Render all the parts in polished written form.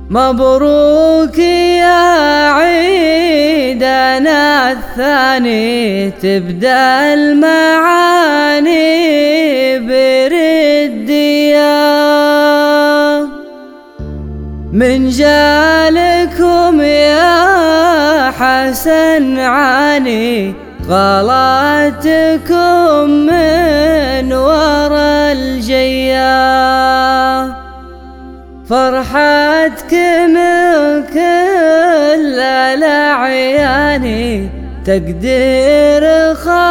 مبروك يا عيدنا الثاني، تبدأ المعاني بردية. من جالكم يا حسن عاني، غلاتكم من ورا الجية. فرحتك من كل الأعيان، تقدير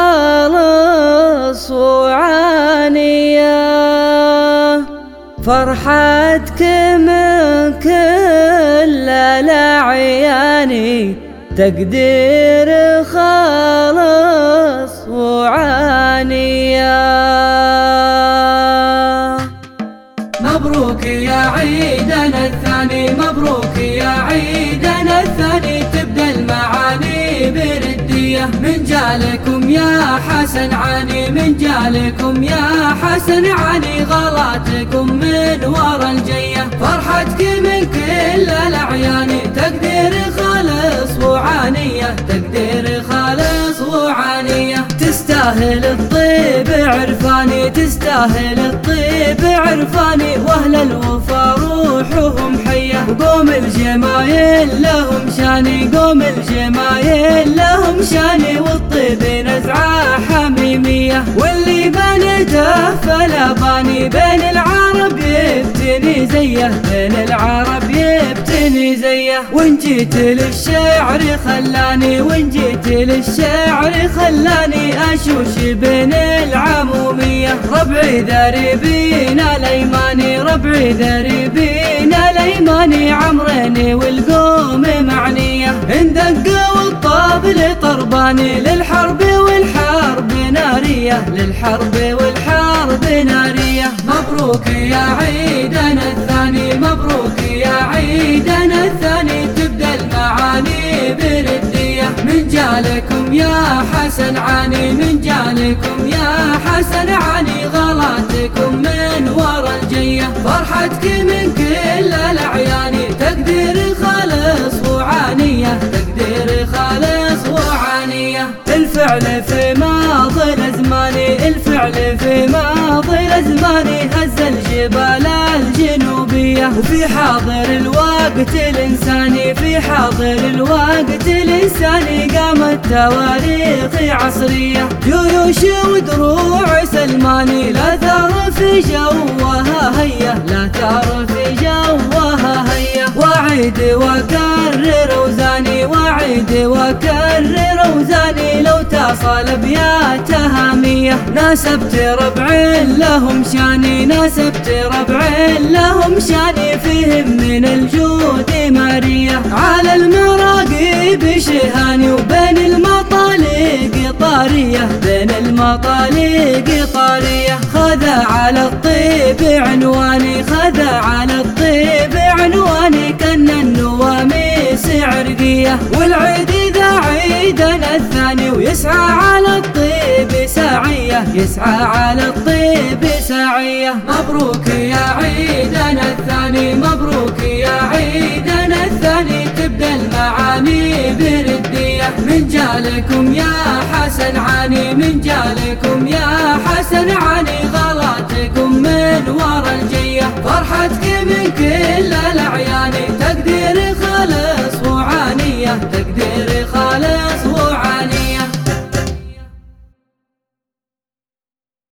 خالص وعانية. فرحتك من كل الأعيان، تقدير خالص وعانية. مبروك يا عيدنا الثاني، مبروك يا عيدنا الثاني، تبدأ المعاني بردية. من جالكم يا حسن عاني، من جالكم يا حسن عاني، غلاتكم من ورا الجية. فرحتك من كل الأعيان، تقدير خالص وعانية، تقدير خالص وعانية. تستاهل الطيب عرفاني، تستاهل الطيب عرفاني، واهل الوفا روحهم حية. وقوم الجمايل لهم شاني، قوم الجمايل لهم شاني، والطيب نزعة حميمية. واللي بنته فلا باني، بين العرب يبتني زيه، بين العرب يبتني زيه. وان جيت للشعر خلاني، وان جيت للشعر خلاني، اشوش بين العمومية. ربعي ذريبين الايماني، ربعي ذريبين الايماني، عمريني والقوم معنية. ان دق والطبل طرباني، للحرب والحرب نارية، للحرب والحرب نارية. مبروك يا عيدنا الثاني، مبروك يا عيدنا الثاني، تبدأ المعاني بردية. من جالكم يا حسن عاني، من جالكم يا حسن عاني، غلاتكم من ورا الجية. فرحتك من كل الأعيان، تقدير خالص وعانية، تقدير خالص وعانية. الفعل في ماضي الأزماني، الفعل في ماضي الأزماني، هز الجبال الجنوبية. وفي حاضر الوقت الإنساني، في حاضر الوقت الإنساني، قامت تواريخ عصرية. جيوش ودروع سلماني، لا ثار في جوها هيا، لا ثار في جوها هيا. واعيد وكرر اوزاني، واعيد وكرر اوزاني، لو تصل ابيات هامية. ناسبت ربع لهم شاني، ناسبت ربع لهم شاني، فيهم من الجود مارية. على المراقب شهاني، وبين المطالق طارية، بين المطالق طارية. خذ على الطيب عنواني، خذ على الطيب عنواني، كان النواميس عرقية. والعيد ذا عيدنا الثاني، ويسعى على الطيب ساعية، يسعى على الطيب ساعية. مبروك يا عيدنا الثاني، مبروك يا عيدنا الثاني، تبدأ المعاني بردية. من جالكم يا حسن عاني، من جالكم يا حسن عاني، غلاتكم من ورا الجية. فرحتك من كل الأعيان، تقدير خالص وعانية، تقدير